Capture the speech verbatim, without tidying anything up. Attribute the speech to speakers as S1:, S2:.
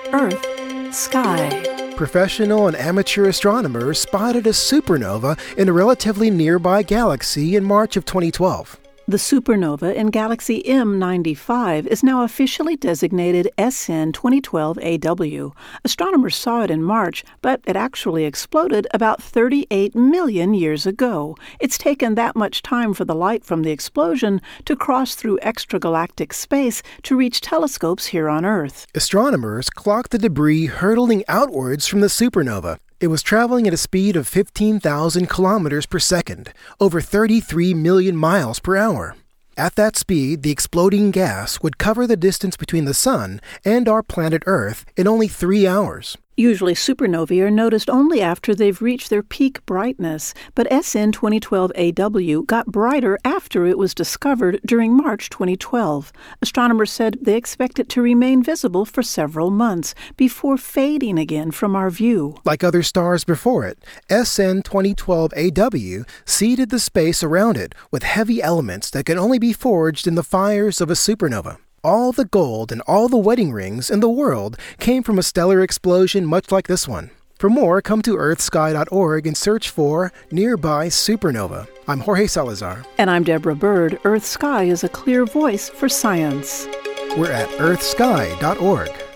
S1: Earth Sky.
S2: Professional and amateur astronomers spotted a supernova in a relatively nearby galaxy in March of twenty twelve.
S1: The supernova in galaxy M ninety-five is now officially designated S N twenty twelve A W. Astronomers saw it in March, but it actually exploded about thirty-eight million years ago. It's taken that much time for the light from the explosion to cross through extragalactic space to reach telescopes here on Earth.
S2: Astronomers clocked the debris hurtling outwards from the supernova. It was traveling at a speed of fifteen thousand kilometers per second, over thirty-three million miles per hour. At that speed, the exploding gas would cover the distance between the Sun and our planet Earth in only three hours.
S1: Usually supernovae are noticed only after they've reached their peak brightness, but S N twenty twelve A W got brighter after it was discovered during March twenty twelve. Astronomers said they expect it to remain visible for several months before fading again from our view.
S2: Like other stars before it, S N twenty twelve A W seeded the space around it with heavy elements that can only be forged in the fires of a supernova. All the gold and all the wedding rings in the world came from a stellar explosion much like this one. For more, come to earth sky dot org and search for Nearby Supernova. I'm Jorge Salazar.
S1: And I'm Deborah Bird. Earth Sky is a clear voice for science.
S2: We're at earth sky dot org.